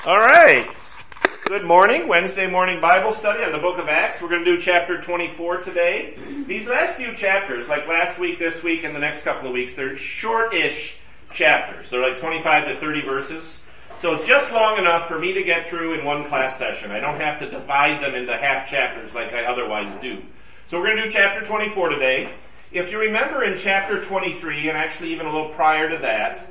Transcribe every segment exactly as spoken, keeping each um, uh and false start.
All right. Good morning. Wednesday morning Bible study on the book of Acts. We're going to do chapter twenty-four today. These last few chapters, like last week, this week, and the next couple of weeks, they're short-ish chapters. They're like twenty-five to thirty verses. So it's just long enough for me to get through in one class session. I don't have to divide them into half chapters like I otherwise do. So we're going to do chapter twenty-four today. If you remember in chapter twenty-three, and actually even a little prior to that,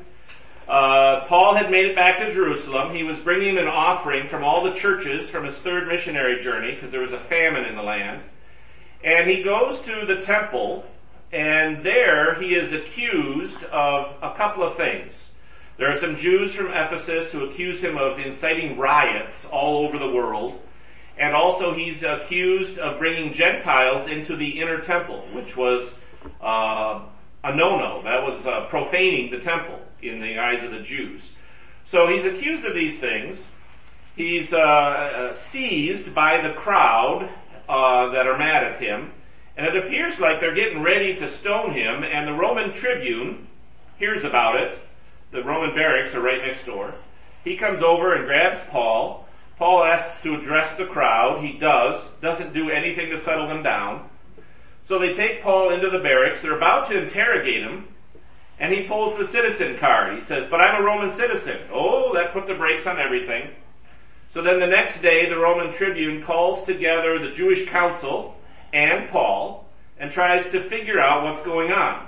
Uh, Paul had made it back to Jerusalem. He was bringing an offering from all the churches from his third missionary journey because there was a famine in the land. And he goes to the temple, and there he is accused of a couple of things. There are some Jews from Ephesus who accuse him of inciting riots all over the world. And also he's accused of bringing Gentiles into the inner temple, which was uh, a no-no. That was uh, profaning the temple in the eyes of the Jews. So he's accused of these things. He's uh, seized by the crowd uh, that are mad at him. And it appears like they're getting ready to stone him, and the Roman tribune hears about it. The Roman barracks are right next door. He comes over and grabs Paul. Paul asks to address the crowd. He does. Doesn't do anything to settle them down. So they take Paul into the barracks. They're about to interrogate him. And he pulls the citizen card. He says, but I'm a Roman citizen. Oh, that put the brakes on everything. So then the next day, the Roman tribune calls together the Jewish council and Paul and tries to figure out what's going on.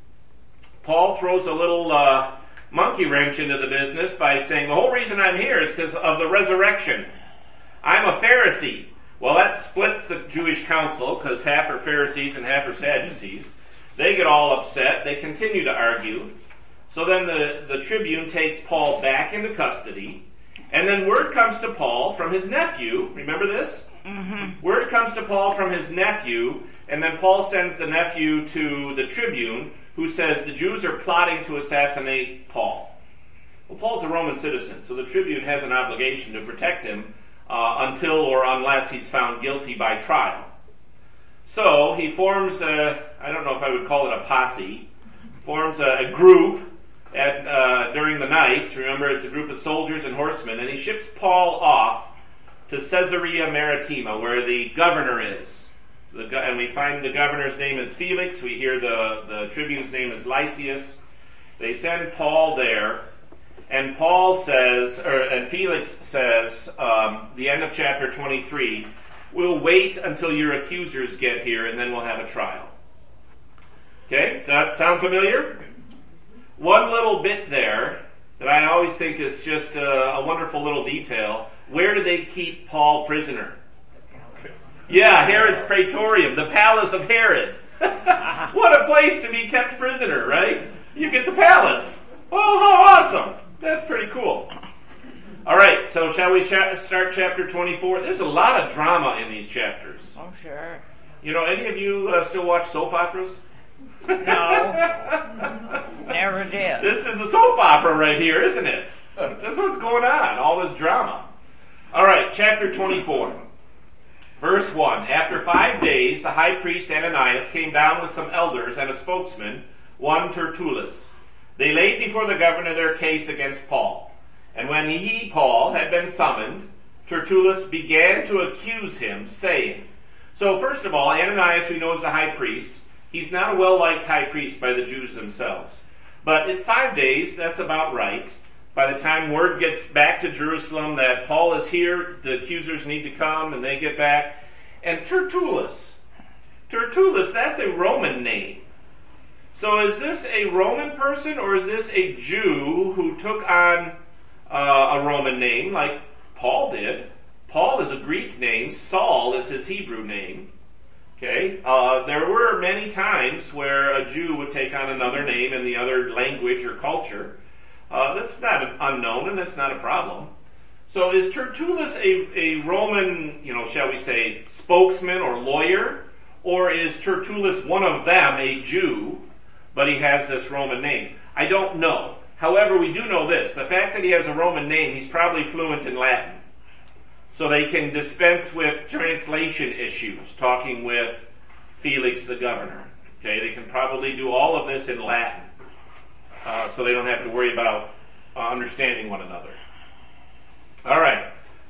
Paul throws a little uh, monkey wrench into the business by saying, the whole reason I'm here is because of the resurrection. I'm a Pharisee. Well, that splits the Jewish council because half are Pharisees and half are Sadducees. They get all upset. They continue to argue. So then the, the tribune takes Paul back into custody. And then word comes to Paul from his nephew. Remember this? Mm-hmm. Word comes to Paul from his nephew. And then Paul sends the nephew to the tribune, who says the Jews are plotting to assassinate Paul. Well, Paul's a Roman citizen, so the tribune has an obligation to protect him uh, until or unless he's found guilty by trial. So he forms a, I don't know if I would call it a posse, forms a, a group at, uh, during the night. Remember, it's a group of soldiers and horsemen, and he ships Paul off to Caesarea Maritima, where the governor is. The, and we find the governor's name is Felix. We hear the, the tribune's name is Lysias. They send Paul there, and Paul says, or, and Felix says, um, the end of chapter twenty-three, we'll wait until your accusers get here and then we'll have a trial. Okay, does that sound familiar? One little bit there that I always think is just a, a wonderful little detail. Where do they keep Paul prisoner? Yeah, Herod's Praetorium, the palace of Herod. What a place to be kept prisoner, right? You get the palace. Oh, how awesome. That's pretty cool. All right, so shall we cha- start chapter twenty-four? There's a lot of drama in these chapters. Oh, sure. You know, any of you uh, still watch soap operas? No, never did. This is a soap opera right here, isn't it? This is what's going on, all this drama. All right, chapter twenty-four. Verse one. After five days, the high priest Ananias came down with some elders and a spokesman, one Tertullus. They laid before the governor their case against Paul. And when he, Paul, had been summoned, Tertullus began to accuse him, saying, so first of all, Ananias, we know, is the high priest. He's not a well-liked high priest by the Jews themselves. But in five days, that's about right. By the time word gets back to Jerusalem that Paul is here, the accusers need to come, and they get back. And Tertullus, Tertullus, that's a Roman name. So is this a Roman person, or is this a Jew who took on Uh, a Roman name like Paul did? Paul is a Greek name. Saul is his Hebrew name. Okay? Uh, there were many times where a Jew would take on another name in the other language or culture. Uh, that's not unknown, and that's not a problem. So is Tertullus a, a Roman, you know, shall we say, spokesman or lawyer? Or is Tertullus one of them, a Jew, but he has this Roman name? I don't know. However, we do know this. The fact that he has a Roman name, he's probably fluent in Latin. So they can dispense with translation issues, talking with Felix the governor. Okay, they can probably do all of this in Latin. Uh, so they don't have to worry about uh, understanding one another. All right.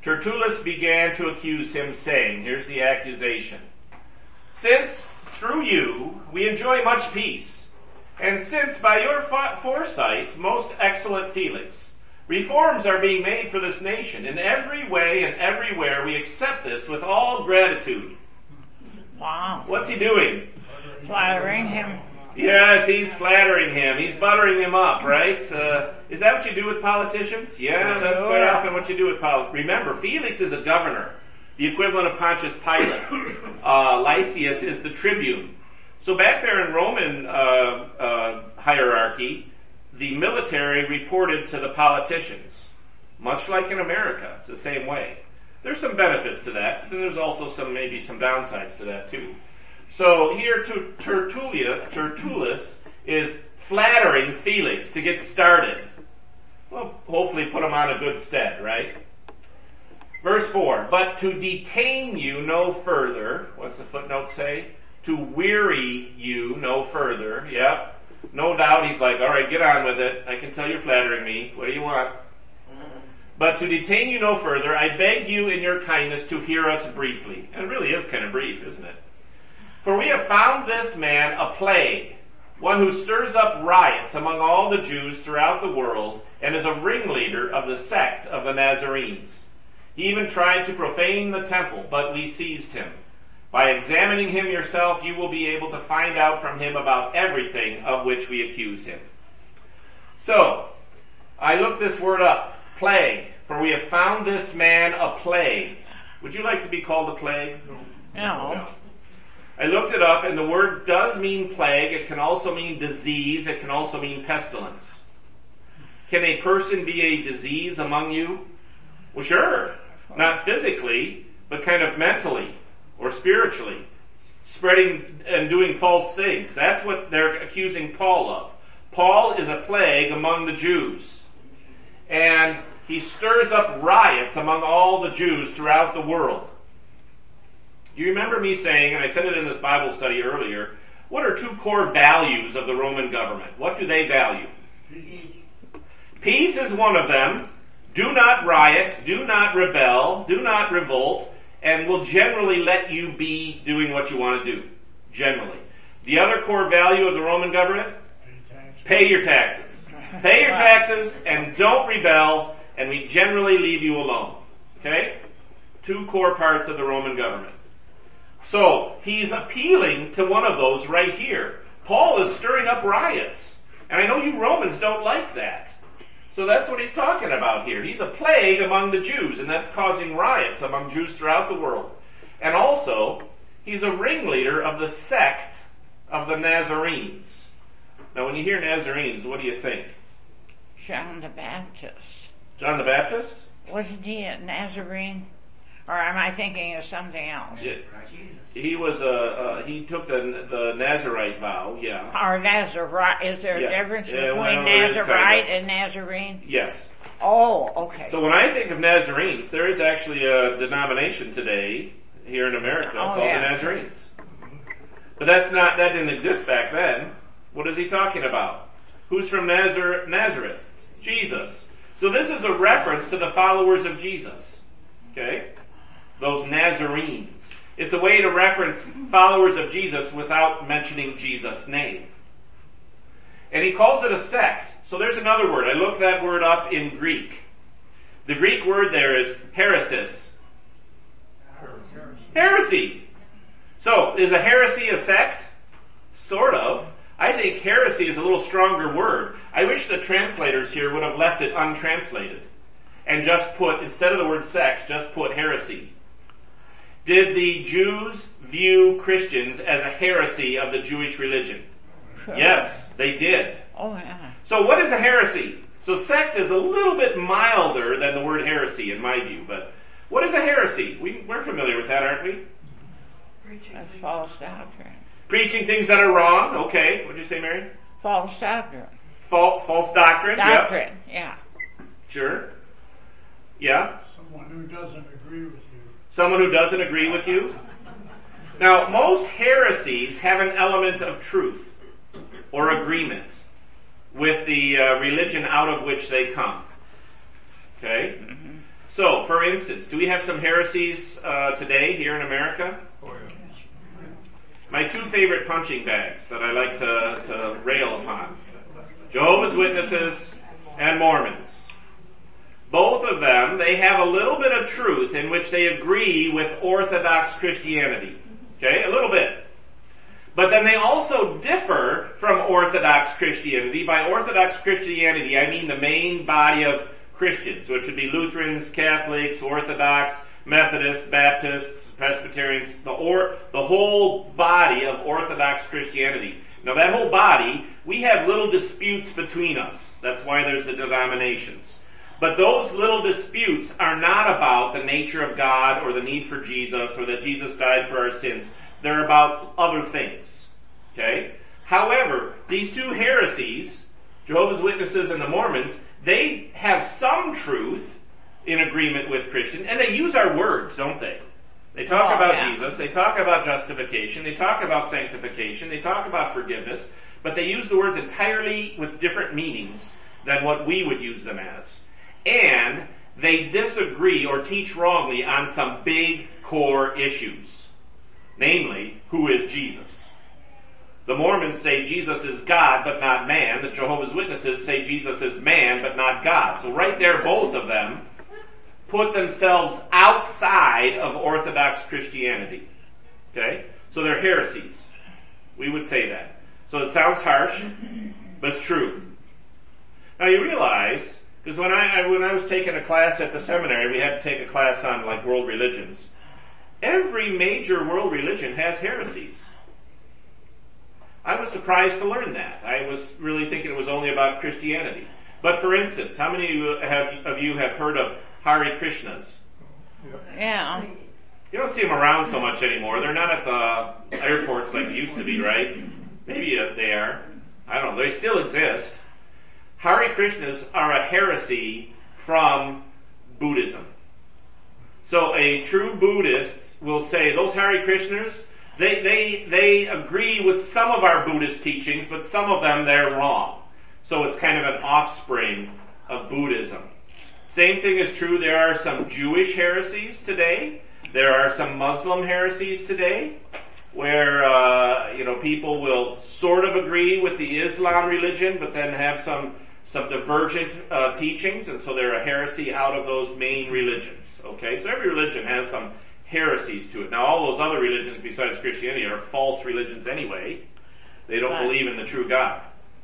Tertullus began to accuse him, saying, here's the accusation, since through you we enjoy much peace, and since by your foresight, most excellent Felix, reforms are being made for this nation, in every way and everywhere we accept this with all gratitude. Wow. What's he doing? Flattering him. Yes, he's flattering him. He's buttering him up, right? Uh, is that what you do with politicians? Yeah, that's quite often what you do with politicians. Remember, Felix is a governor, the equivalent of Pontius Pilate. Uh, Lysias is the tribune. So back there in Roman uh, uh, hierarchy, the military reported to the politicians, much like in America. It's the same way. There's some benefits to that, but then there's also some maybe some downsides to that too. So here Tertullia, Tertullus is flattering Felix to get started. Well, hopefully put him on a good stead, right? Verse four, but to detain you no further, what's the footnote say? To weary you no further, yep. No doubt he's like, alright, get on with it. I can tell you're flattering me. What do you want? But to detain you no further, I beg you in your kindness to hear us briefly. And it really is kind of brief, isn't it? For we have found this man a plague, one who stirs up riots among all the Jews throughout the world, and is a ringleader of the sect of the Nazarenes. He even tried to profane the temple, but we seized him. By examining him yourself, you will be able to find out from him about everything of which we accuse him. So, I looked this word up, plague, for we have found this man a plague. Would you like to be called a plague? No. No. I looked it up, and the word does mean plague. It can also mean disease. It can also mean pestilence. Can a person be a disease among you? Well, sure. Not physically, but kind of mentally or spiritually. Spreading and doing false things. That's what they're accusing Paul of. Paul is a plague among the Jews. And he stirs up riots among all the Jews throughout the world. You remember me saying, and I said it in this Bible study earlier, what are two core values of the Roman government? What do they value? Peace. Peace is one of them. Do not riot, do not rebel, do not revolt, and will generally let you be doing what you want to do. Generally. The other core value of the Roman government? Pay your taxes. Pay your taxes and don't rebel, and we generally leave you alone. Okay? Two core parts of the Roman government. So, he's appealing to one of those right here. Paul is stirring up riots. And I know you Romans don't like that. So that's what he's talking about here. He's a plague among the Jews, and that's causing riots among Jews throughout the world. And also, he's a ringleader of the sect of the Nazarenes. Now when you hear Nazarenes, what do you think? John the Baptist. John the Baptist? Wasn't he a Nazarene? Or am I thinking of something else? Yeah. He was a, uh, he took the the Nazarite vow, yeah. Or Nazarite, is there yeah. a difference yeah, between well, Nazarite kind of. and Nazarene? Yes. Oh, okay. So when I think of Nazarenes, there is actually a denomination today here in America oh, called yeah. the Nazarenes. But that's not, that didn't exist back then. What is he talking about? Who's from Nazar- Nazareth? Jesus. So this is a reference to the followers of Jesus. Okay? Those Nazarenes. It's a way to reference followers of Jesus without mentioning Jesus' name. And he calls it a sect. So there's another word. I looked that word up in Greek. The Greek word there is heresis. Heresy. So, is a heresy a sect? Sort of. I think heresy is a little stronger word. I wish the translators here would have left it untranslated. And just put, instead of the word sect, just put heresy. Did the Jews view Christians as a heresy of the Jewish religion? Sure. Yes, they did. Oh, yeah. So what is a heresy? So sect is a little bit milder than the word heresy in my view, but what is a heresy? We, we're familiar with that, aren't we? That's false doctrine. Preaching things that are wrong. Okay, what'd you say, Mary? False doctrine. False, false doctrine. Doctrine, Yep. yeah. Sure. Yeah. Someone who doesn't agree with you. Someone who doesn't agree with you. Now, most heresies have an element of truth or agreement with the uh, religion out of which they come. Okay? Mm-hmm. So, for instance, do we have some heresies uh, today here in America? My two favorite punching bags that I like to, to rail upon. Jehovah's Witnesses and Mormons. Both of them, they have a little bit of truth in which they agree with Orthodox Christianity. Okay, a little bit. But then they also differ from Orthodox Christianity. By Orthodox Christianity, I mean the main body of Christians, which would be Lutherans, Catholics, Orthodox, Methodists, Baptists, Presbyterians, the, or, the whole body of Orthodox Christianity. Now that whole body, we have little disputes between us. That's why there's the denominations. But those little disputes are not about the nature of God or the need for Jesus or that Jesus died for our sins. They're about other things. Okay? However, these two heresies, Jehovah's Witnesses and the Mormons, they have some truth in agreement with Christian, and they use our words, don't they? They talk oh, about yeah. Jesus, they talk about justification, they talk about sanctification, they talk about forgiveness, but they use the words entirely with different meanings than what we would use them as. And they disagree or teach wrongly on some big core issues. Namely, who is Jesus? The Mormons say Jesus is God but not man. The Jehovah's Witnesses say Jesus is man but not God. So right there, both of them put themselves outside of Orthodox Christianity. Okay? So they're heresies. We would say that. So it sounds harsh, but it's true. Now you realize, because when I, when I was taking a class at the seminary, we had to take a class on like world religions. Every major world religion has heresies. I was surprised to learn that. I was really thinking it was only about Christianity. But for instance, how many of you have, of you have heard of Hare Krishnas? Yeah. You don't see them around so much anymore. They're not at the airports like they used to be, right? Maybe they are. I don't know. They still exist. Hare Krishnas are a heresy from Buddhism. So a true Buddhist will say those Hare Krishnas, They, they, they agree with some of our Buddhist teachings, but some of them they're wrong. So it's kind of an offspring of Buddhism. Same thing is true, there are some Jewish heresies today. There are some Muslim heresies today, where, uh, you know, people will sort of agree with the Islam religion, but then have some, some divergent, uh, teachings, and so they're a heresy out of those main religions. Okay, so every religion has some heresies to it. Now all those other religions besides Christianity are false religions anyway. They don't Right. believe in the true God.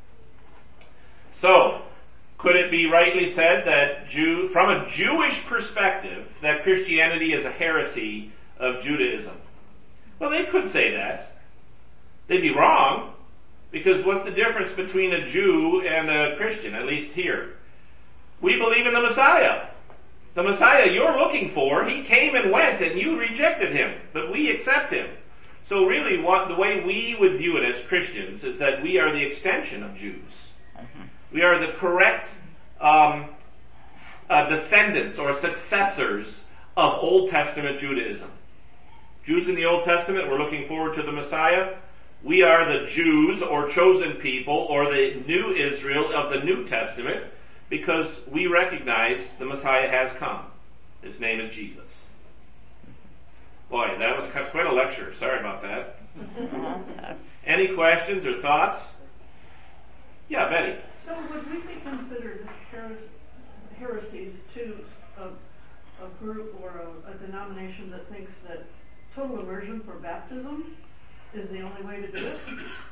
So, could it be rightly said that Jew, from a Jewish perspective, that Christianity is a heresy of Judaism? Well, they could say that. They'd be wrong, because what's the difference between a Jew and a Christian, at least here? We believe in the Messiah. The Messiah you're looking for, he came and went and you rejected him, but we accept him. So really what, the way we would view it as Christians is that we are the extension of Jews. Mm-hmm. We are the correct um, uh, descendants or successors of Old Testament Judaism. Jews in the Old Testament were looking forward to the Messiah. We are the Jews or chosen people or the new Israel of the New Testament, because we recognize the Messiah has come. His name is Jesus. Boy, that was quite a lecture. Sorry about that. Any questions or thoughts? Yeah, Betty. So would we be considered heres- heresies to a, a group or a, a denomination that thinks that total immersion for baptism is the only way to do it?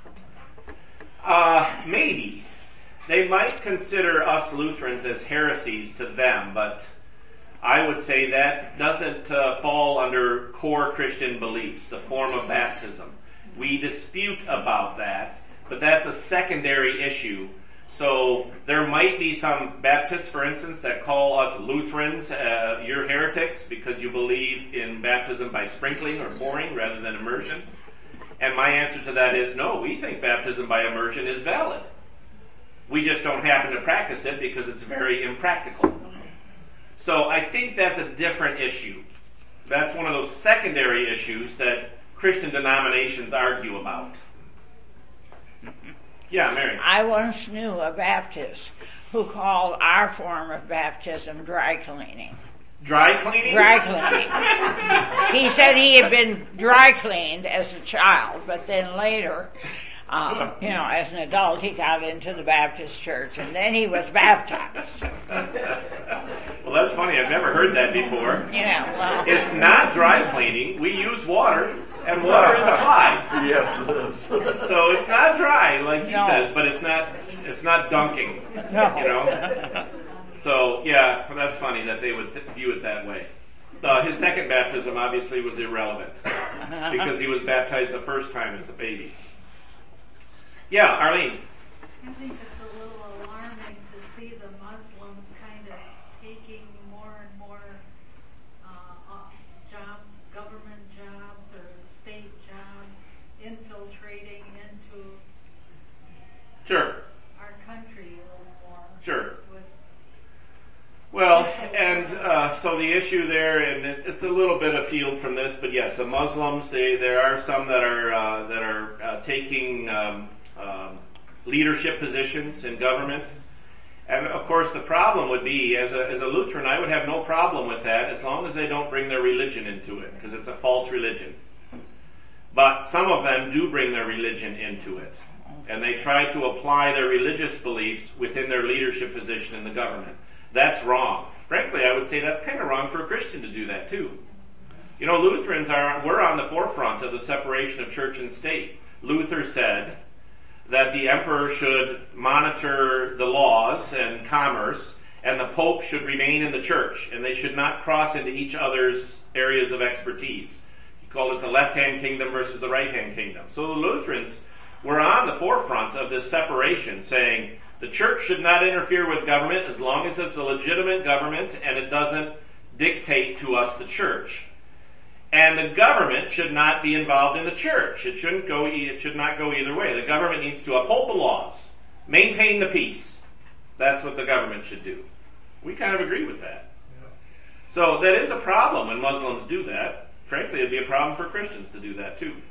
Uh, maybe. They might consider us Lutherans as heresies to them, but I would say that doesn't uh, fall under core Christian beliefs, the form of baptism. We dispute about that, but that's a secondary issue. So there might be some Baptists, for instance, that call us Lutherans, uh, you're heretics because you believe in baptism by sprinkling or pouring rather than immersion. And my answer to that is no, we think baptism by immersion is valid. We just don't happen to practice it because it's very impractical. So I think that's a different issue. That's one of those secondary issues that Christian denominations argue about. Yeah, Mary. I once knew a Baptist who called our form of baptism dry cleaning. Dry cleaning? Dry cleaning. He said he had been dry cleaned as a child, but then later, um, you know, as an adult, he got into the Baptist church, and then he was baptized. Well, that's funny. I've never heard that before. Yeah, well, It's not dry cleaning. We use water, and water is applied. Yes, it is. So it's not dry, like he No. says, but it's not it's not dunking. no. You know? So, yeah, well, that's funny that they would th- view it that way. Uh, his second baptism obviously was irrelevant because he was baptized the first time as a baby. Yeah, Arlene. I think it's a little alarming to see the Muslims kind of taking more and more uh, uh, jobs, government jobs or state jobs, infiltrating into Sure, our country a little more. sure. With Well, and uh, so the issue there, and it, it's a little bit afield from this, but yes, the Muslims, they, there are some that are uh, that are uh, taking um, um, leadership positions in government, and of course the problem would be, as a as a Lutheran, I would have no problem with that as long as they don't bring their religion into it, because it's a false religion. But some of them do bring their religion into it, and they try to apply their religious beliefs within their leadership position in the government. That's wrong. Frankly, I would say that's kind of wrong for a Christian to do that too. You know, Lutherans are, we're on the forefront of the separation of church and state. Luther said that the emperor should monitor the laws and commerce, and the pope should remain in the church, and they should not cross into each other's areas of expertise. He called it the left-hand kingdom versus the right-hand kingdom. So the Lutherans were on the forefront of this separation, saying, the church should not interfere with government as long as it's a legitimate government and it doesn't dictate to us, the church. And the government should not be involved in the church. It shouldn't go, it should not go either way. The government needs to uphold the laws, maintain the peace. That's what the government should do. We kind of agree with that. So that is a problem when Muslims do that. Frankly, it'd be a problem for Christians to do that too.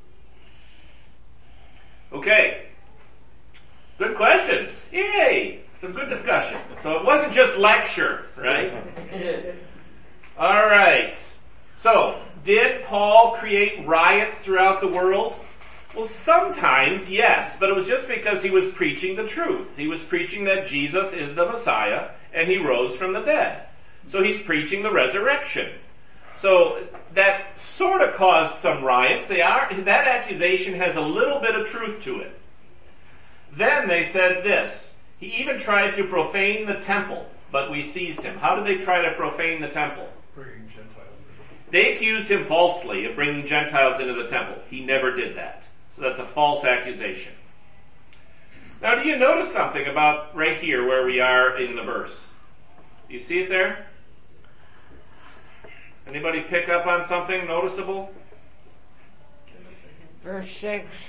Okay. Good questions. Yay! Some good discussion. So it wasn't just lecture, right? All right. So, did Paul create riots throughout the world? Well, sometimes, yes, but it was just because he was preaching the truth. He was preaching that Jesus is the Messiah, and he rose from the dead. So he's preaching the resurrection. So that sort of caused some riots. They are, that accusation has a little bit of truth to it. Then they said this, he even tried to profane the temple, but we seized him. How did they try to profane the temple? Bringing Gentiles in. They accused him falsely of bringing Gentiles into the temple. He never did that. So that's a false accusation. Now, do you notice something about right here where we are in the verse? Do you see it there? Anybody pick up on something noticeable? Verse six.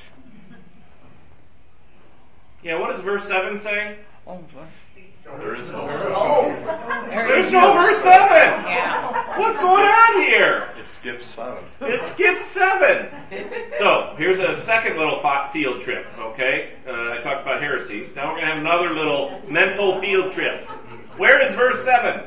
Yeah, what does verse seven say? Oh, There is no there There's is no verse seven! Yeah. What's going on here? It skips seven. It skips seven. So, here's a second little field trip, okay? Uh, I talked about heresies. Now we're going to have another little mental field trip. Where is verse seven?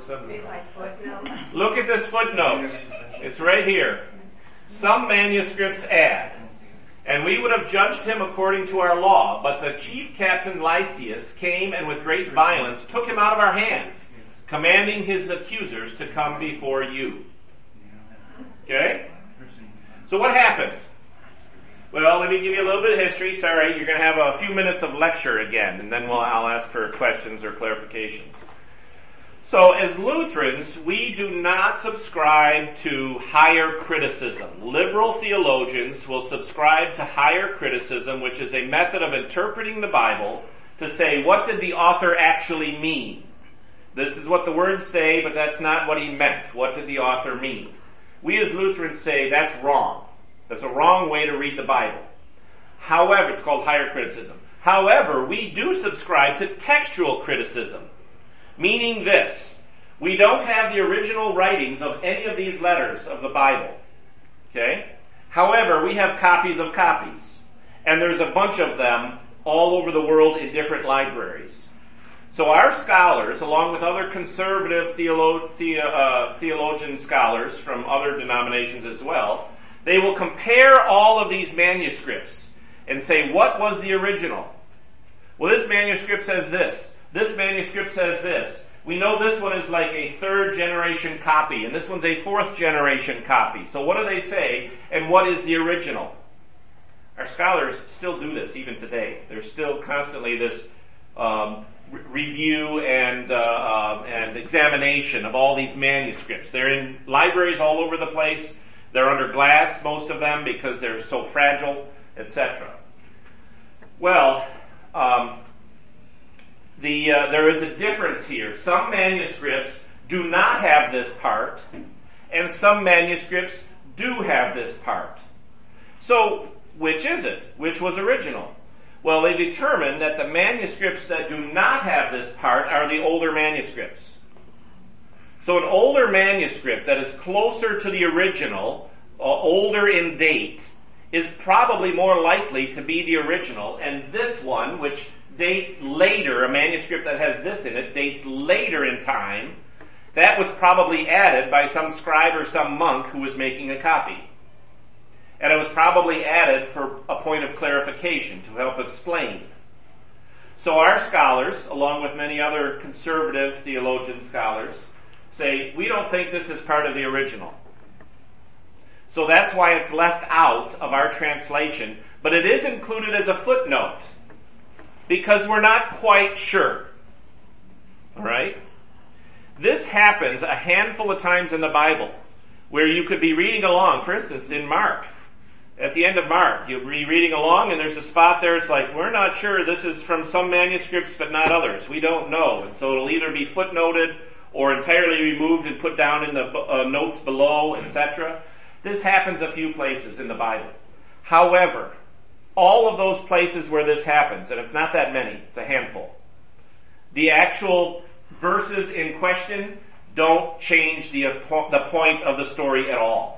Look at this footnote. It's right here. Some manuscripts add, and we would have judged him according to our law, but the chief captain Lysias came and with great violence took him out of our hands, commanding his accusers to come before you. Okay? So what happened? Well, let me give you a little bit of history. Sorry, you're going to have a few minutes of lecture again, and then we'll, I'll ask for questions or clarifications. So as Lutherans, we do not subscribe to higher criticism. Liberal theologians will subscribe to higher criticism, which is a method of interpreting the Bible to say, what did the author actually mean? This is what the words say, but that's not what he meant. What did the author mean? We as Lutherans say that's wrong. That's a wrong way to read the Bible. However, it's called higher criticism. However, we do subscribe to textual criticism. Meaning this, we don't have the original writings of any of these letters of the Bible. Okay? However, we have copies of copies. And there's a bunch of them all over the world in different libraries. So our scholars, along with other conservative theolo- the, uh, theologian scholars from other denominations as well, they will compare all of these manuscripts and say, what was the original? Well, this manuscript says this. This manuscript says this. We know this one is like a third generation copy, and this one's a fourth generation copy. So what do they say, and what is the original? Our scholars still do this even today. There's still constantly this um, re- review and uh, uh, and examination of all these manuscripts. They're in libraries all over the place. They're under glass, most of them, because they're so fragile, et cetera. Well, um, the uh, there is a difference here. Some manuscripts do not have this part, and some manuscripts do have this part. So, which is it? Which was original? Well, they determined that the manuscripts that do not have this part are the older manuscripts. So an older manuscript that is closer to the original, uh, older in date, is probably more likely to be the original, and this one, which dates later, a manuscript that has this in it, dates later in time, that was probably added by some scribe or some monk who was making a copy. And it was probably added for a point of clarification to help explain. So our scholars, along with many other conservative theologian scholars, say, we don't think this is part of the original. So that's why it's left out of our translation, but it is included as a footnote, because we're not quite sure. Alright? This happens a handful of times in the Bible, where you could be reading along, for instance, in Mark. At the end of Mark, you'll be reading along and there's a spot there, it's like, we're not sure, this is from some manuscripts but not others. We don't know. And so it'll either be footnoted or entirely removed and put down in the uh, notes below, et cetera. This happens a few places in the Bible. However, all of those places where this happens, and it's not that many, it's a handful, the actual verses in question don't change the, the point of the story at all.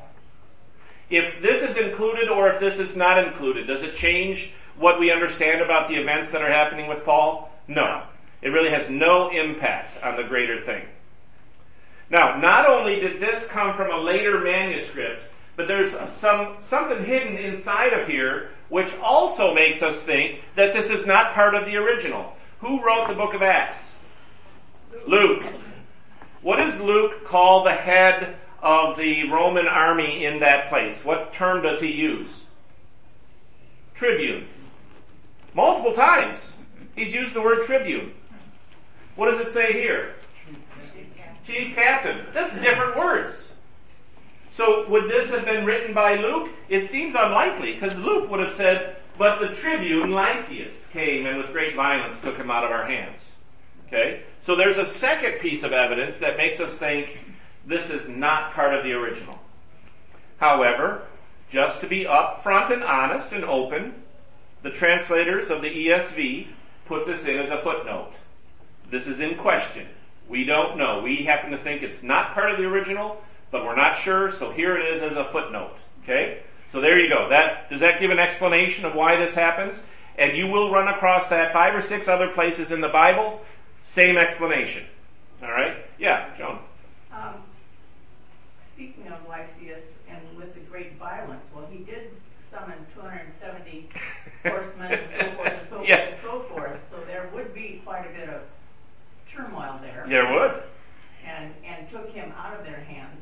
If this is included or if this is not included, does it change what we understand about the events that are happening with Paul? No. It really has no impact on the greater thing. Now, not only did this come from a later manuscript, but there's some something hidden inside of here which also makes us think that this is not part of the original. Who wrote the book of Acts? Luke. What does Luke call the head of the Roman army in that place? What term does he use? Tribune. Multiple times he's used the word tribune. What does it say here? Chief captain. That's different words. So would this have been written by Luke? It seems unlikely, because Luke would have said, but the tribune Lysias came and with great violence took him out of our hands. Okay? So there's a second piece of evidence that makes us think this is not part of the original. However, just to be upfront and honest and open, the translators of the E S V put this in as a footnote. This is in question. We don't know. We happen to think it's not part of the original, but we're not sure, so here it is as a footnote. Okay? So there you go. That, does that give an explanation of why this happens? And you will run across that five or six other places in the Bible. Same explanation. Alright? Yeah, Joan. Um, speaking of Lysias and with the great violence, well, he did summon two hundred seventy horsemen and so forth and so forth yeah. and so forth, so there would be quite a bit of turmoil there. There would. And, and took him out of their hands.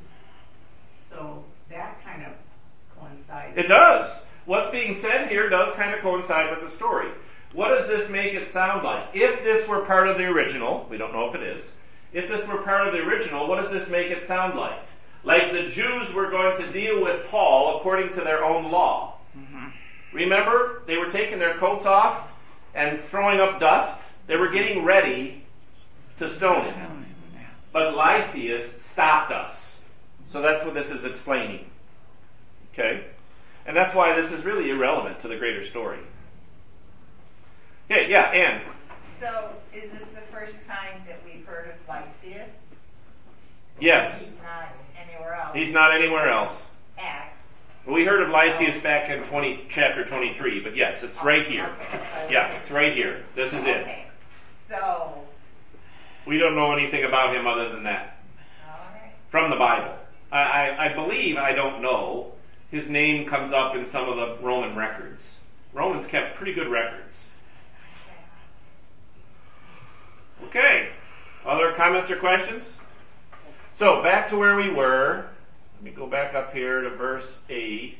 So that kind of coincides. It does. What's being said here does kind of coincide with the story. What does this make it sound like? If this were part of the original, we don't know if it is, if this were part of the original, what does this make it sound like? Like the Jews were going to deal with Paul according to their own law. Mm-hmm. Remember, they were taking their coats off and throwing up dust. They were getting ready to stone him. But Lysias stopped us. So that's what this is explaining. Okay? And that's why this is really irrelevant to the greater story. Yeah, yeah, Anne. So, is this the first time that we've heard of Lysias? Yes. He's not anywhere else. He's not anywhere else. Acts. Well, we heard of Lysias back in twenty, chapter twenty-three, but yes, it's right here. Okay. Yeah, it's right here. This is it. Okay. So, We don't know anything about him other than that. From the Bible. I, I, I believe, I don't know, his name comes up in some of the Roman records. Romans kept pretty good records. Okay. Other comments or questions? So, back to where we were. Let me go back up here to verse eight.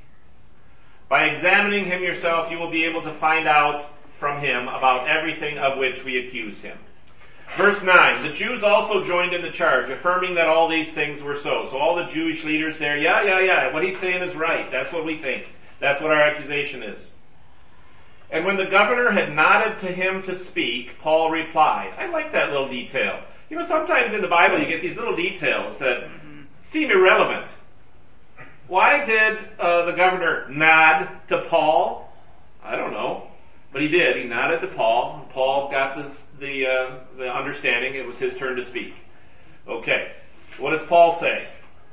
By examining him yourself, you will be able to find out from him about everything of which we accuse him. Verse nine, the Jews also joined in the charge, affirming that all these things were so. So all the Jewish leaders there, yeah, yeah, yeah, what he's saying is right. That's what we think. That's what our accusation is. And when the governor had nodded to him to speak, Paul replied. I like that little detail. You know, sometimes in the Bible you get these little details that seem irrelevant. Why did uh, the governor nod to Paul? I don't know. But he did. He nodded to Paul. And Paul got this, the, uh, the understanding it was his turn to speak. Okay. What does Paul say?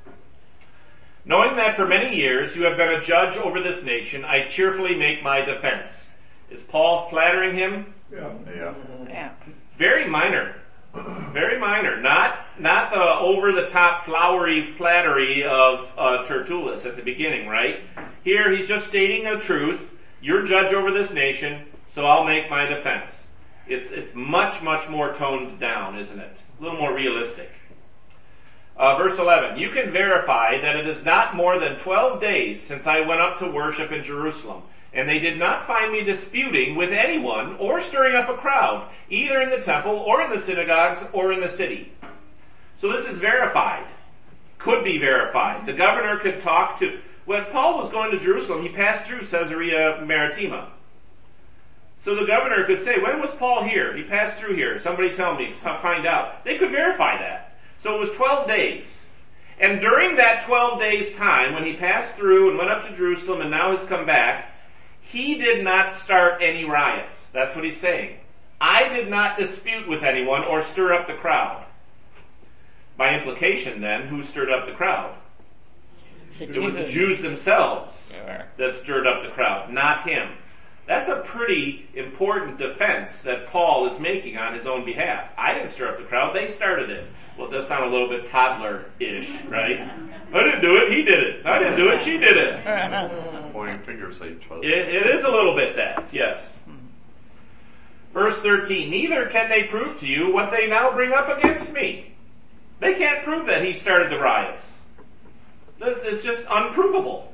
Knowing that for many years you have been a judge over this nation, I cheerfully make my defense. Is Paul flattering him? Yeah. Yeah. Yeah. Very minor. Very minor. Not, not the over-the-top flowery flattery of uh, Tertullus at the beginning, right? Here he's just stating a truth. You're judge over this nation, so I'll make my defense. It's, it's much, much more toned down, isn't it? A little more realistic. Uh, verse eleven, you can verify that it is not more than twelve days since I went up to worship in Jerusalem, and they did not find me disputing with anyone or stirring up a crowd, either in the temple or in the synagogues or in the city. So this is verified. Could be verified. The governor could talk to... When Paul was going to Jerusalem, he passed through Caesarea Maritima. So the governor could say, when was Paul here? He passed through here. Somebody tell me, find out. They could verify that. So it was twelve days. And during that twelve days time, when he passed through and went up to Jerusalem and now has come back, he did not start any riots. That's what he's saying. I did not dispute with anyone or stir up the crowd. By implication then, who stirred up the crowd? It was the Jews themselves that stirred up the crowd, not him. That's a pretty important defense that Paul is making on his own behalf. I didn't stir up the crowd, they started it. Well, it does sound a little bit toddler-ish, right? I didn't do it, he did it. I didn't do it, she did it. Pointing fingers at each other. It, it is a little bit that, yes. Verse thirteen, neither can they prove to you what they now bring up against me. They can't prove that he started the riots. It's just unprovable.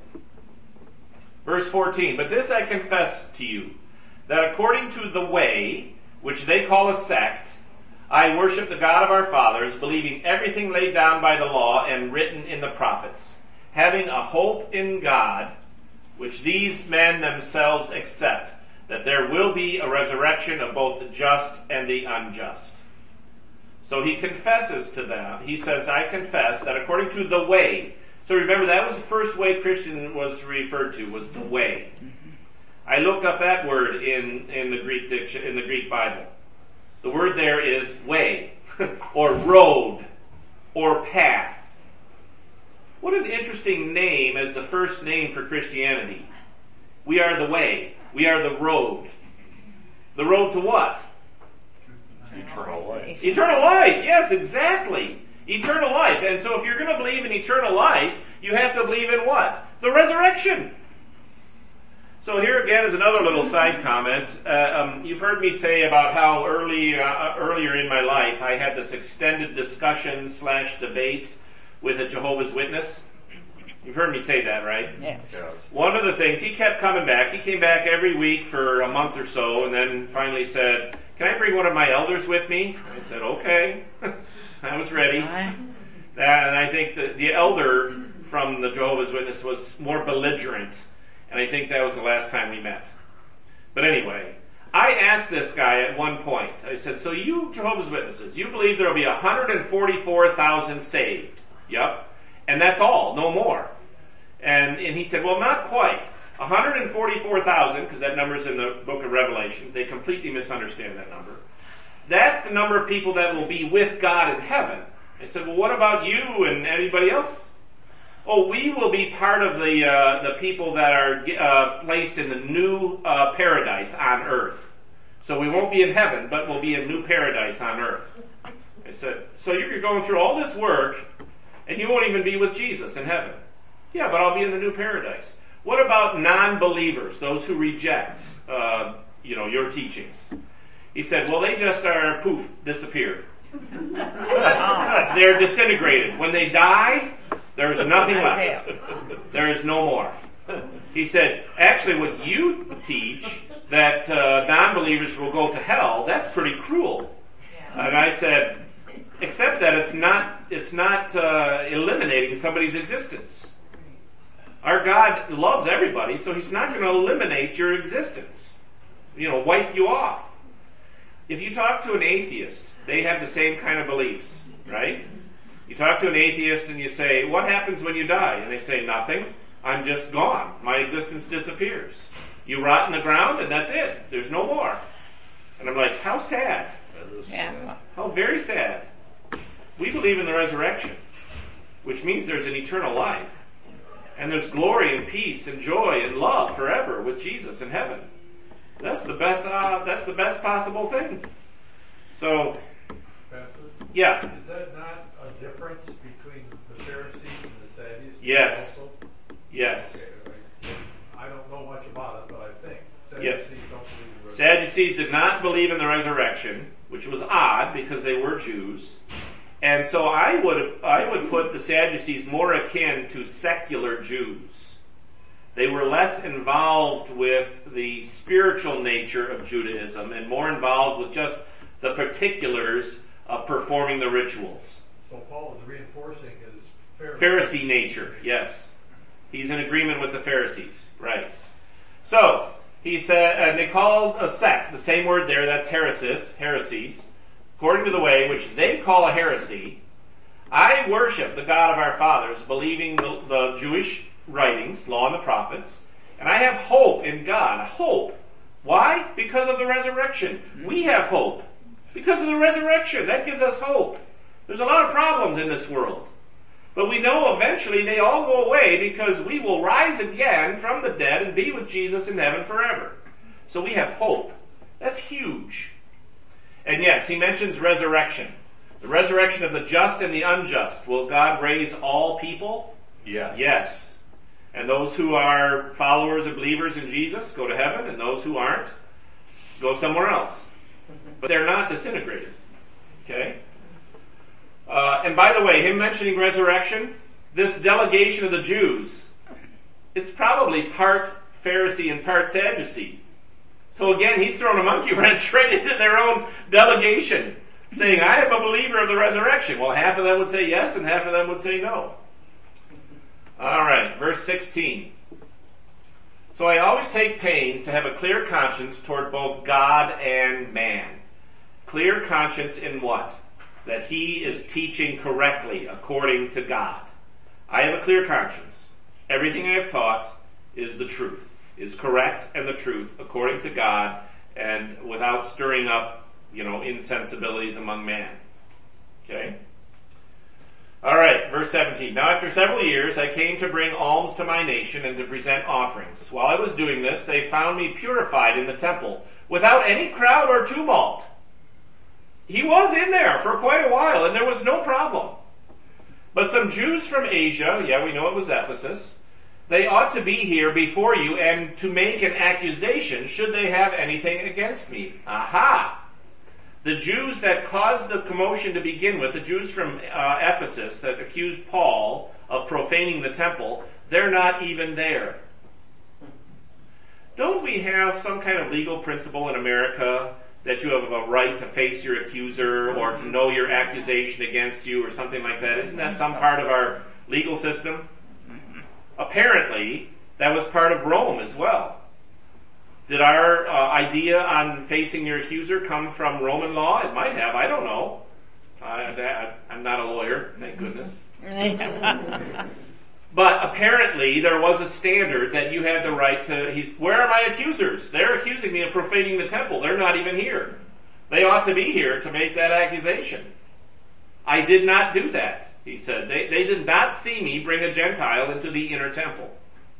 Verse fourteen, but this I confess to you, that according to the way, which they call a sect, I worship the God of our fathers, believing everything laid down by the law and written in the prophets, having a hope in God, which these men themselves accept, that there will be a resurrection of both the just and the unjust. So he confesses to them. He says, I confess that according to the way. So remember, that was the first way Christian was referred to, was the way. I looked up that word in, in the Greek diction, in the Greek Bible. The word there is way, or road, or path. What an interesting name as the first name for Christianity. We are the way. We are the road. The road to what? Eternal life. Eternal life, yes, exactly. Eternal life. And so if you're going to believe in eternal life, you have to believe in what? The resurrection. So here again is another little side comment. Uh, um, you've heard me say about how early, uh, earlier in my life I had this extended discussion slash debate with a Jehovah's Witness. You've heard me say that, right? Yes. Yes. One of the things, he kept coming back. He came back every week for a month or so and then finally said, can I bring one of my elders with me? I said, okay. I was ready. And I think that the elder from the Jehovah's Witness was more belligerent. And I think that was the last time we met. But anyway, I asked this guy at one point, I said, so you Jehovah's Witnesses, you believe there will be one hundred forty-four thousand saved? Yep. And that's all, no more. And, and he said, well, not quite. one hundred forty-four thousand, because that number's in the book of Revelation. They completely misunderstand that number. That's the number of people that will be with God in heaven. I said, well, what about you and anybody else? Oh, we will be part of the uh, the people that are uh, placed in the new uh, paradise on earth. So we won't be in heaven, but we'll be in new paradise on earth. I said, so you're going through all this work and you won't even be with Jesus in heaven. Yeah, but I'll be in the new paradise. What about non-believers, those who reject, uh, you know, your teachings? He said, well, they just are, poof, disappeared. They're disintegrated. When they die, there is nothing left. There is no more. He said, actually what you teach, that uh, non-believers will go to hell, that's pretty cruel. And I said, except that it's not, it's not uh, eliminating somebody's existence. Our God loves everybody, so He's not going to eliminate your existence. You know, wipe you off. If you talk to an atheist, they have the same kind of beliefs, right? You talk to an atheist and you say, what happens when you die? And they say, nothing. I'm just gone. My existence disappears. You rot in the ground and that's it. There's no more. And I'm like, how sad. Yeah. How very sad. We believe in the resurrection, which means there's an eternal life. And there's glory and peace and joy and love forever with Jesus in heaven. That's the best, uh, that's the best possible thing. So, Pastor, yeah. is that not a difference between the Pharisees and the Sadducees? Yes. Also? Yes. Okay, right. I don't know much about it, but I think Yes. Sadducees don't believe in the resurrection. Sadducees did not believe in the resurrection, which was odd because they were Jews. And so I would, I would put the Sadducees more akin to secular Jews. They were less involved with the spiritual nature of Judaism and more involved with just the particulars of performing the rituals. So Paul is reinforcing his Pharisee. Pharisee nature, yes. He's in agreement with the Pharisees, right. So, he said, and they called a sect, the same word there, that's heresis, heresies, according to the way which they call a heresy. I worship the God of our fathers, believing the, the Jewish writings, law and the prophets, and I have hope in God. Hope. Why? Because of the resurrection. We have hope. Because of the resurrection. That gives us hope. There's a lot of problems in this world. But we know eventually they all go away because we will rise again from the dead and be with Jesus in heaven forever. So we have hope. That's huge. And yes, he mentions resurrection. The resurrection of the just and the unjust. Will God raise all people? Yes. Yes. And those who are followers and believers in Jesus go to heaven, and those who aren't go somewhere else. But they're not disintegrated. Okay? Uh, and by the way, him mentioning resurrection, this delegation of the Jews, it's probably part Pharisee and part Sadducee. So again, he's throwing a monkey wrench right into their own delegation, saying, I am a believer of the resurrection. Well, half of them would say yes, and half of them would say no. Alright, verse sixteen. So I always take pains to have a clear conscience toward both God and man. Clear conscience in what? That he is teaching correctly according to God. I have a clear conscience. Everything I have taught is the truth, is correct and the truth according to God and without stirring up, you know, insensibilities among man. Okay? Alright, verse seventeen. Now after several years I came to bring alms to my nation and to present offerings. While I was doing this, they found me purified in the temple, without any crowd or tumult. He was in there for quite a while, and there was no problem. But some Jews from Asia, yeah, we know it was Ephesus, they ought to be here before you and to make an accusation should they have anything against me. Aha! The Jews that caused the commotion to begin with, the Jews from uh, Ephesus that accused Paul of profaning the temple, they're not even there. Don't we have some kind of legal principle in America that you have a right to face your accuser or to know your accusation against you or something like that? Isn't that some part of our legal system? Apparently, that was part of Rome as well. Did our uh, idea on facing your accuser come from Roman law? It might have. I don't know. Uh, that, I'm not a lawyer, thank goodness. But apparently there was a standard that you had the right to, he's, where are my accusers? They're accusing me of profaning the temple. They're not even here. They ought to be here to make that accusation. I did not do that, he said. They, they did not see me bring a Gentile into the inner temple.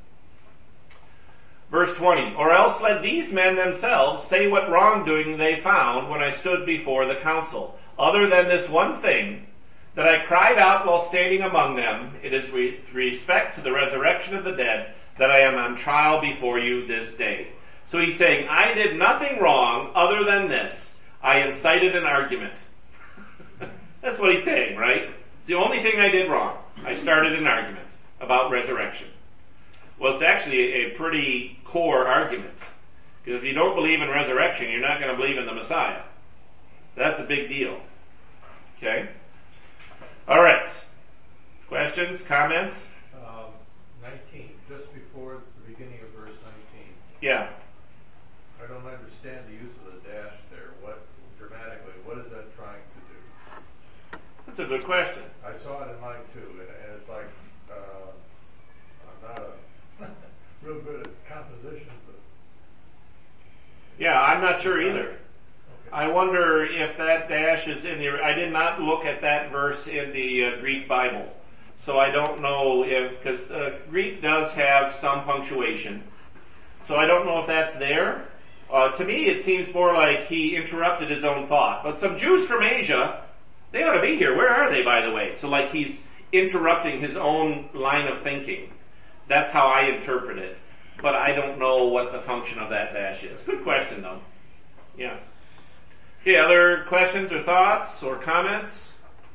Verse twenty, or else let these men themselves say what wrongdoing they found when I stood before the council. other than this one thing, that I cried out while standing among them. It is with respect to the resurrection of the dead that I am on trial before you this day. So he's saying, I did nothing wrong other than this. I incited an argument. That's what he's saying, right? It's the only thing I did wrong. I started an argument about resurrection. Well, it's actually a pretty core argument. Because if you don't believe in resurrection, you're not going to believe in the Messiah. That's a big deal. Okay? All right. Questions, comments? Um, nineteen, just before the beginning of verse nineteen. Yeah. I don't understand the use of the dash there. What, grammatically, what is that trying to do? That's a good question. I saw it in mine too, and, and it's like, uh, I'm not a real good at composition, but... Yeah, I'm not sure either. Okay. I wonder if that dash is in the, I did not look at that verse in the uh, Greek Bible. So I don't know if, because uh, Greek does have some punctuation. So I don't know if that's there. Uh, to me, it seems more like he interrupted his own thought. But some Jews from Asia, they ought to be here. Where are they, by the way? So like he's interrupting his own line of thinking. That's how I interpret it. But I don't know what the function of that dash is. Good question, though. Yeah. Okay, other questions or thoughts or comments?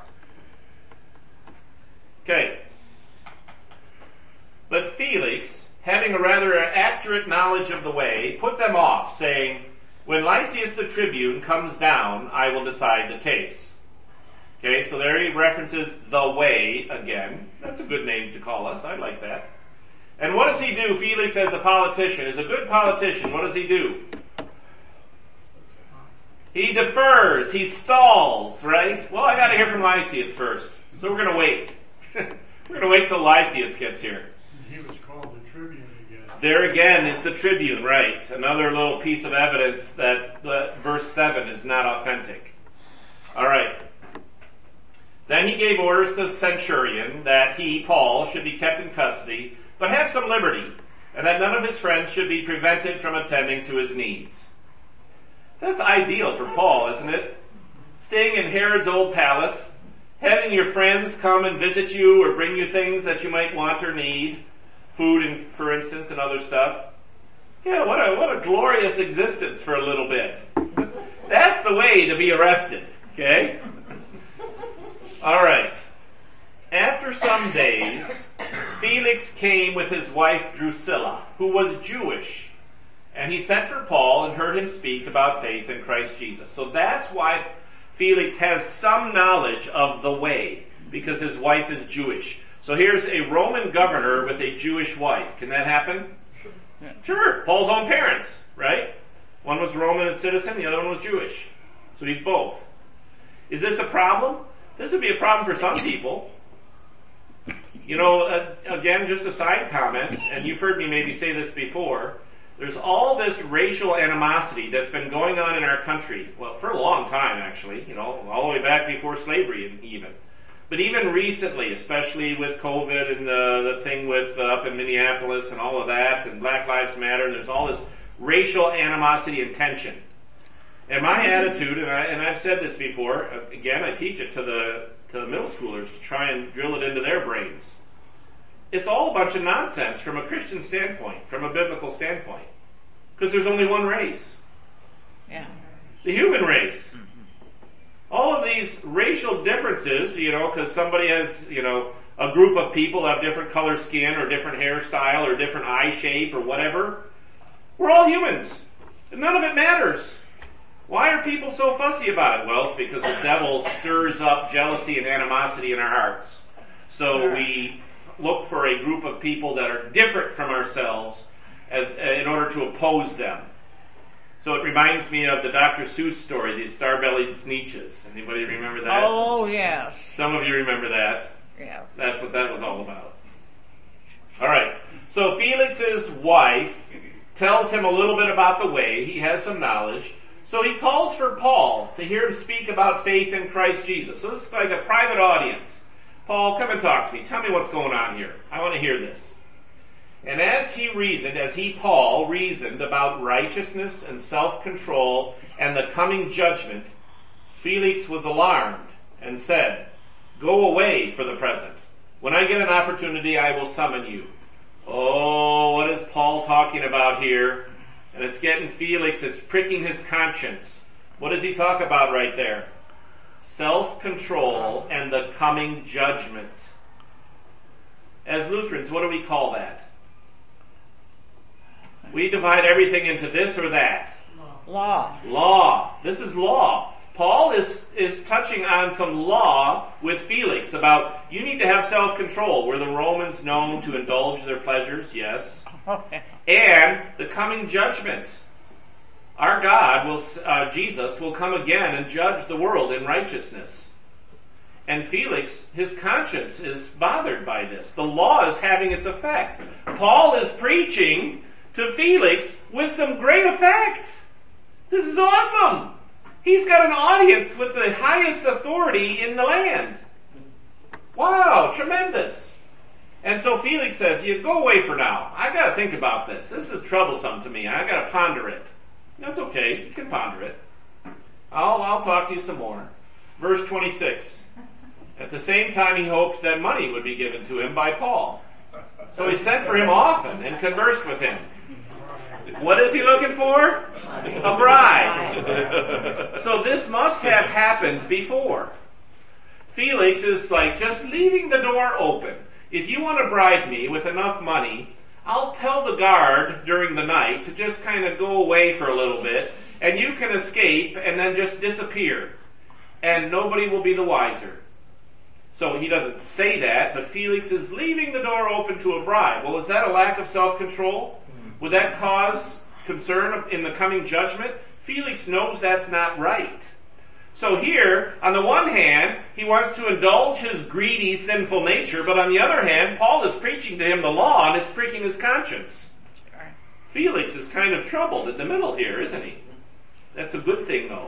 Okay. But Felix, having a rather accurate knowledge of the way, put them off, saying, when Lysias the tribune comes down, I will decide the case. Okay, so there he references the way again. That's a good name to call us. I like that. And what does he do, Felix, as a politician? As a good politician, what does he do? He defers. He stalls, right? Well, I gotta hear from Lysias first. So we're gonna wait. We're gonna wait till Lysias gets here. He was called the tribune again. There again, it's the tribune, right? Another little piece of evidence that the, verse seven is not authentic. Alright. Then he gave orders to the centurion that he, Paul, should be kept in custody, but have some liberty, and that none of his friends should be prevented from attending to his needs. That's ideal for Paul, isn't it? Staying in Herod's old palace, having your friends come and visit you or bring you things that you might want or need, food, and, for instance, and other stuff. Yeah, what a what a glorious existence for a little bit. That's the way to be arrested, okay? All right. After some days, Felix came with his wife Drusilla, who was Jewish. And he sent for Paul and heard him speak about faith in Christ Jesus. So that's why Felix has some knowledge of the way, because his wife is Jewish. So here's a Roman governor with a Jewish wife. Can that happen? Yeah. Sure. Paul's own parents, right? One was Roman and citizen, the other one was Jewish. So he's both. Is this a problem? This would be a problem for some people. You know, uh, again, just a side comment, and you've heard me maybe say this before. There's all this racial animosity that's been going on in our country, well, for a long time actually, you know, all the way back before slavery even. But even recently, especially with COVID and uh, the thing with uh, up in Minneapolis and all of that, and Black Lives Matter, and there's all this racial animosity and tension. And my attitude, and, I, and I've said this before, again, I teach it to the to the middle schoolers to try and drill it into their brains. It's all a bunch of nonsense from a Christian standpoint, from a biblical standpoint. Because there's only one race. Yeah. The human race. All of these racial differences, you know, because somebody has, you know, a group of people have different color skin or different hairstyle or different eye shape or whatever. We're all humans. And none of it matters. Why are people so fussy about it? Well, it's because the devil stirs up jealousy and animosity in our hearts. So we look for a group of people that are different from ourselves in order to oppose them. So it reminds me of the Doctor Seuss story, the Star-Bellied Sneetches. Anybody remember that? Oh, yes. Some of you remember that. Yes. That's what that was all about. Alright, so Felix's wife tells him a little bit about the way. He has some knowledge. So he calls for Paul to hear him speak about faith in Christ Jesus. So this is like a private audience. Paul, come and talk to me. Tell me what's going on here. I want to hear this. And as he reasoned, as he, Paul, reasoned about righteousness and self-control and the coming judgment, Felix was alarmed and said, "Go away for the present. When I get an opportunity, I will summon you." Oh, what is Paul talking about here? And it's getting Felix, it's pricking his conscience. What does he talk about right there? Self-control and the coming judgment. As Lutherans, what do we call that? We divide everything into this or that. Law. Law. This is law. Paul is, is touching on some law with Felix about you need to have self-control. Were the Romans known to indulge their pleasures? Yes. And the coming judgment. Our God will, uh, Jesus will come again and judge the world in righteousness. And Felix, his conscience is bothered by this. The law is having its effect. Paul is preaching to Felix with some great effect. This is awesome. He's got an audience with the highest authority in the land. Wow, tremendous. And so Felix says, you go away for now. I gotta think about this. This is troublesome to me. I gotta ponder it. That's okay. You can ponder it. I'll, I'll talk to you some more. Verse twenty-six. At the same time he hoped that money would be given to him by Paul. So he sent for him often and conversed with him. What is he looking for? A bride. So this must have happened before. Felix is like just leaving the door open. If you want to bribe me with enough money, I'll tell the guard during the night to just kind of go away for a little bit, and you can escape and then just disappear. And nobody will be the wiser. So he doesn't say that, but Felix is leaving the door open to a bribe. Well, is that a lack of self-control? Would that cause concern in the coming judgment? Felix knows that's not right. So here, on the one hand, he wants to indulge his greedy, sinful nature, but on the other hand, Paul is preaching to him the law, and it's pricking his conscience. Felix is kind of troubled in the middle here, isn't he? That's a good thing, though.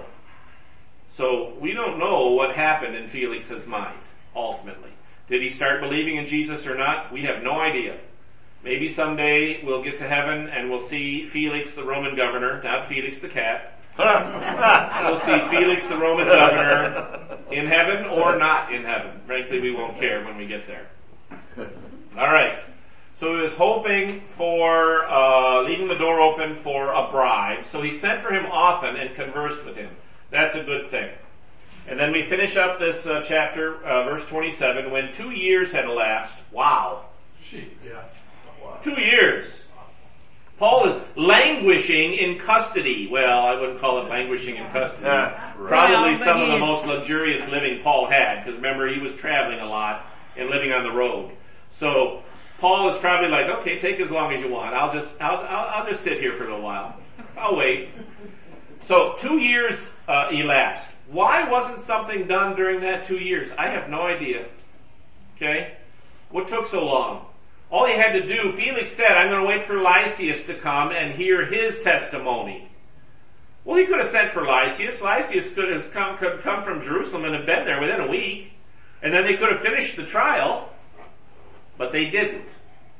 So we don't know what happened in Felix's mind, ultimately. Did he start believing in Jesus or not? We have no idea. Maybe someday we'll get to heaven and we'll see Felix the Roman governor, not Felix the cat. We'll see Felix the Roman governor in heaven or not in heaven. Frankly, we won't care when we get there. All right. So he was hoping for, uh, leaving the door open for a bribe. So he sent for him often and conversed with him. That's a good thing. And then we finish up this uh, chapter, uh, verse twenty-seven. When two years had elapsed, wow. Jeez, yeah. Two years. Paul is languishing in custody. Well, I wouldn't call it languishing in custody. Yeah, right. Probably Well, some of the he's- most luxurious living Paul had, because remember, he was traveling a lot and living on the road. So Paul is probably like, okay, take as long as you want. I'll just, I'll, I'll, I'll just sit here for a little while. I'll wait. So two years uh, elapsed. Why wasn't something done during that two years? I have no idea. Okay? What took so long? All he had to do, Felix said, I'm going to wait for Lysias to come and hear his testimony. Well, he could have sent for Lysias. Lysias could have come, could come from Jerusalem and have been there within a week. And then they could have finished the trial. But they didn't.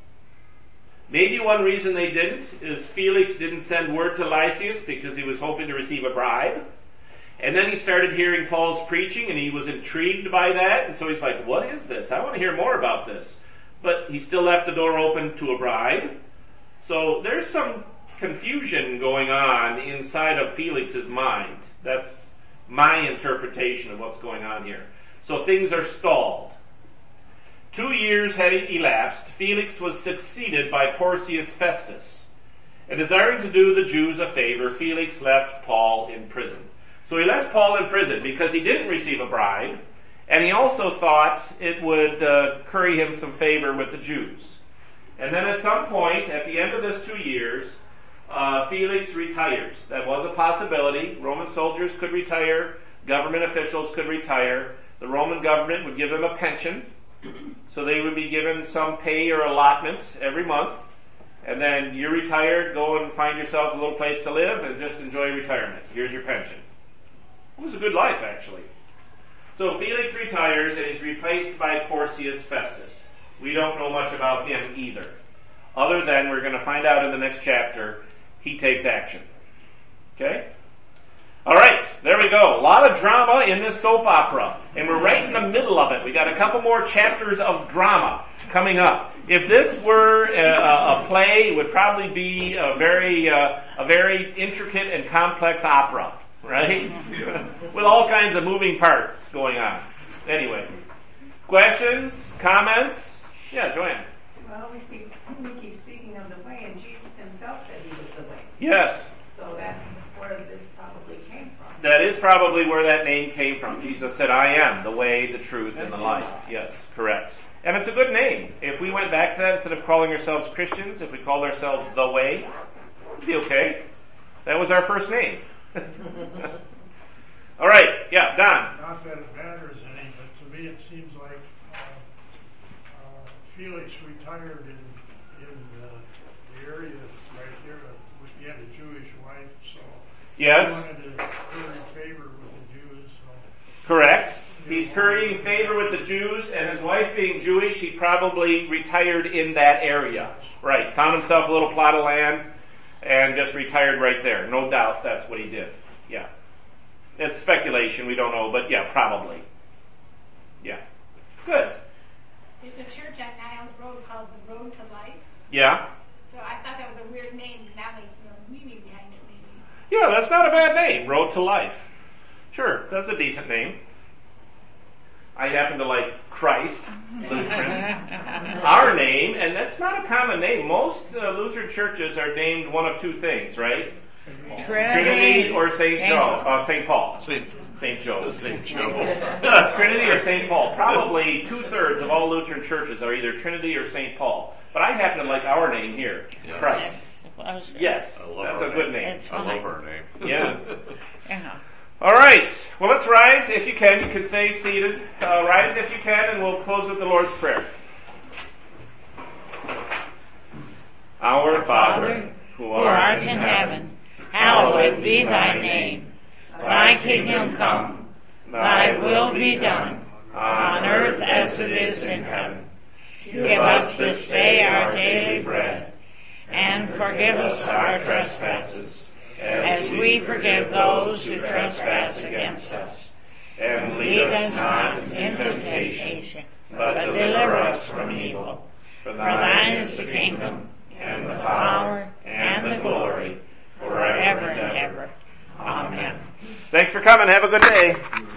Maybe one reason they didn't is Felix didn't send word to Lysias because he was hoping to receive a bribe. And then he started hearing Paul's preaching and he was intrigued by that. And so he's like, what is this? I want to hear more about this. But he still left the door open to a bribe. So there's some confusion going on inside of Felix's mind. That's my interpretation of what's going on here. So things are stalled. Two years had elapsed. Felix was succeeded by Porcius Festus. And desiring to do the Jews a favor, Felix left Paul in prison. So he left Paul in prison because he didn't receive a bribe. And he also thought it would uh, curry him some favor with the Jews. And then at some point, at the end of this two years, uh, Felix retires. That was a possibility. Roman soldiers could retire. Government officials could retire. The Roman government would give them a pension. So they would be given some pay or allotment every month. And then you're retired, go and find yourself a little place to live and just enjoy retirement. Here's your pension. It was a good life, actually. So Felix retires and he's replaced by Porcius Festus. We don't know much about him either. Other than we're going to find out in the next chapter, he takes action. Okay? All right, there we go. A lot of drama in this soap opera, and we're right in the middle of it. We got a couple more chapters of drama coming up. If this were a, a play, it would probably be a very, uh, a very intricate and complex opera, right? With all kinds of moving parts going on. Anyway, questions, comments? Yeah, Joanne. Well, we keep, we keep speaking of the way, and Jesus himself said he was the way. Yes. So that's where this probably came from. That is probably where that name came from. Jesus said, I am the way, the truth, and the life. Yes, correct. And it's a good name. If we went back to that, instead of calling ourselves Christians, if we called ourselves the way, it'd be okay. That was our first name. All right, yeah, Don. Not that it matters any, but to me it seems like uh, uh, Felix retired in in uh, the area right here. With, he had a Jewish wife, so Yes. he wanted to curry favor with the Jews. So. Correct. He's currying favor with the Jews, and his wife being Jewish, he probably retired in that area. Right. Found himself a little plot of land and just retired right there. No doubt that's what he did. Yeah. It's speculation. We don't know, but yeah, probably. Yeah. Good. There's a church at Niles Road called the Road to Life. Yeah. So I thought that was a weird name, and that makes no meaning behind it, maybe. Yeah, that's not a bad name. Road to Life. Sure, that's a decent name. I happen to like Christ, Lutheran. Our name, and that's not a common name. Most uh, Lutheran churches are named one of two things, right? Trinity, Trinity or Saint Joe, uh, Saint Paul. Saint Saint Joe. Saint Joe. Trinity or Saint Paul. Probably two-thirds of all Lutheran churches are either Trinity or Saint Paul. But I happen to like our name here, Yes. Christ. Yes, I love that's our a good name. name. It's I fine. love our name. Yeah. Yeah. All right. Well, let's rise if you can. You can stay seated. Uh, rise if you can, and we'll close with the Lord's Prayer. Our Father, who Who art art in heaven, hallowed be thy name. Thy kingdom come, thy will be done, on earth as it is in heaven. Give us this day our daily bread, and forgive us our trespasses, as we forgive those who trespass against us. and Lead us not into temptation, but deliver us from evil. For thine is the kingdom, and the power, and the glory, forever and ever. Amen. Thanks for coming. Have a good day.